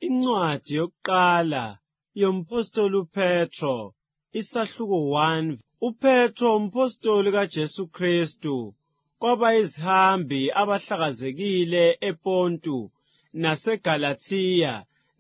Incwadi yokuqala yomphostoli uPetro, isahluko 1. UPetro, umpostoli kaJesu Kristu, kwabayizihambi abahlakazekile ePontu, naseGalathiya,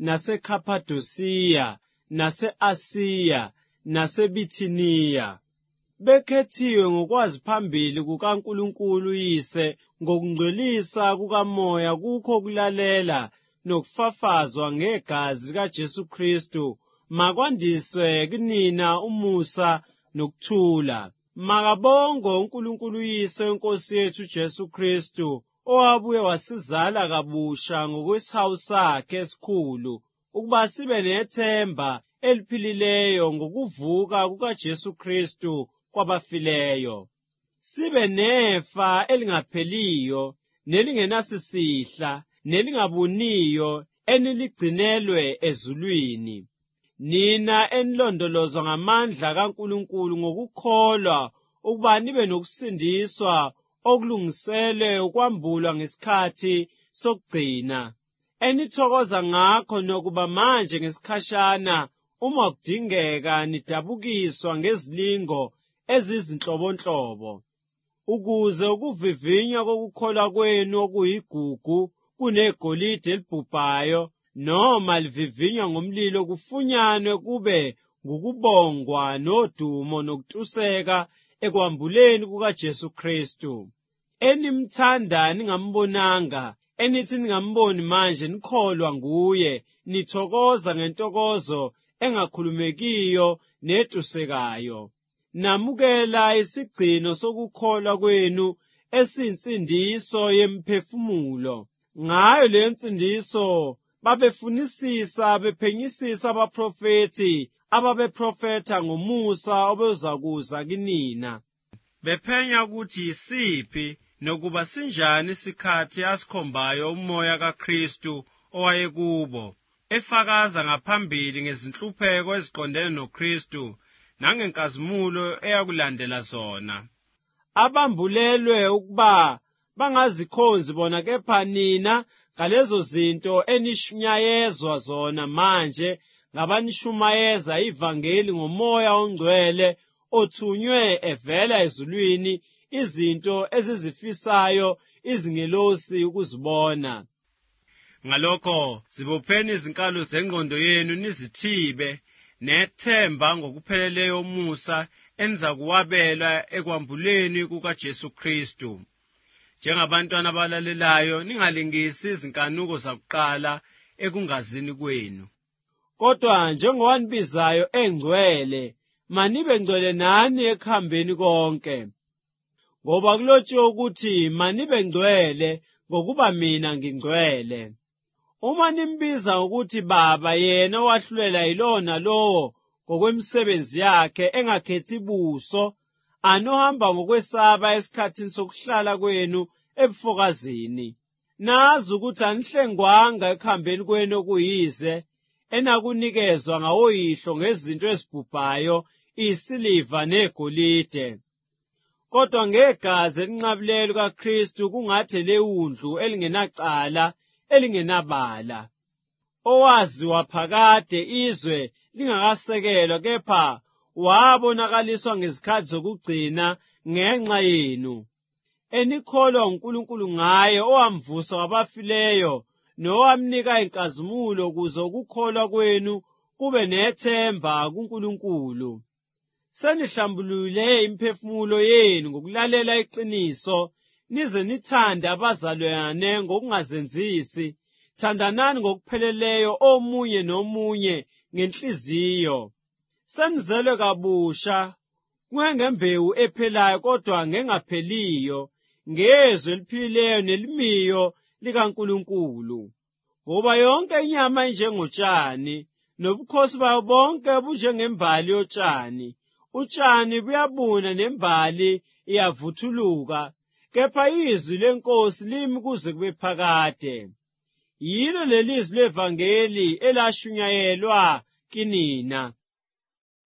naseKhaphadosiya, nase-Asiya, naseBithiniya, bekhethiwe ngokwazi phambili kukaNkulunkulu Yise ngokungcwelisa kukaMoya kukho ukulalela nokufafazwa ngegazi likaJesu Kristu, makwandiswe kinina umusa nokuthula. Makabongwe uNkulunkulu Yise weNkosi yethu Jesu Kristu, owabuye wasizala kabusha ngokwesihawu sakhe esikhulu, ukuba sibe nethemba eliphilileyo ngokuvuka kukaJesu Kristu kwabafileyo. Sibe nefa elingapheliyo, nelingenasisihla, nelingabuniyo, eniligcinelwe ezulwini. Nina enilondolozwa ngamandla kaNkulunkulu ngokukholwa, ukuba nibe nokusindiswa okulungiselwe ukwambulwa ngesikhathi sokugcina, enithokoza ngakho nokuba manje ngesikhashana, uma kudingeka, nidabukiswa ngezilingo ezizinhlobonhlobo, ukuze ukuvivinywa kokukholwa kwenu okuyigugu kunegolide elibhubhayo, noma livivinywa ngomlilo, kufunyanwe kube ngukubongwa nodumo nokutuseka ekwambuleni kukaJesu Kristu, enimthanda ningambonanga, enithi ningamboni manje nikholwa nguye, nithokoza ngentokozo engakhulumekiyo netusekayo. Namukela isigcino sokukholwa kwenu esiyinsindiso yemphefumulo. Ngayo leyo nsindiso babefunisisa bephenyisisa abaprofethi ababeprofetha ngomusa obezakuza kinina, bephenya ukuthi yisiphi nokuba sinjani isikhathi asikhombayo uMoya kaKristu owayekubo, efakaza ngaphambili ngezinhlupheko eziqondene noKristu nangenkazimulo eyakulandela zona. Abambulelwe ukuba bangazikhonzi bona, kepha nina ngalezo zinto enishunyayezwa zona manje ngabanishumayeza ivangeli ngoMoya oNgcwele othunywe evela ezulwini, izinto ezizifisayo izingelosi ukuzibona. Ngalokho zibopheni izinkalo zengqondo yenu nizithibe, nethemba ngokupheleleyo umusa enza kuwabela ekwambuleni kukaJesu Kristu. Njengabantwana abalalelayo, ningalingisi izinkanuko zakuqala ekungazini kwenu, kodwa njengowanibizayo engcwele, manibe ngcwele nani ekuhambeni konke. Ngoba kulotshiwe ukuthi manibe ngcwele ngokuba mina ngingcwele. Uma nimbiza ngokuthi Baba, yena owahlulela yilona lowo ngokwemisebenzi yakhe engakhethi buso, anohamba ngokwesaba esikhathini sokuhlala kwenu ebufokazini. Nazi ukuthi anihlengwanga ekuhambeni kwenu okuyize, enakunikezwa ngawoyihlo ngezinto ezibhubhayo, isiliva negolide, kodwa ngegazi elinqabileyo likaKristu, kungathi lewundlu elingenacala elingenabala, owaziwa phakade izwe lingakasekelwa, kepha wabonakaliswa ngezikhathi zokugcina ngenxa yenu, enikholwa uNkulunkulu ngaye, owamvusa wabafileyo nowamnika inkazimulo, ukuze ukukholwa kwenu kube nethemba kuNkulunkulu. Senihlambulule imphefumulo yenu ngokulalela iqiniso, nize nithande abazalwane ngokungazenzisi. Thandanani ngokupheleleyo omunye nomunye ngenhliziyo. Senizelwe kabusha, kungengembewu ephelayo, kodwa ngengapheliyo, ngezwi eliphilileyo nelimiyo likaNkulunkulu. Ngoba yonke inyama injengotshani, nobukhosi bayo bonke bunjengembali yotshani. Utshani buyabuna nembali iyavuthuluka, kepha izwi leNkosi limi kuze kube phakade. Yilo lelizwi levangeli elashunyayelwa kinina.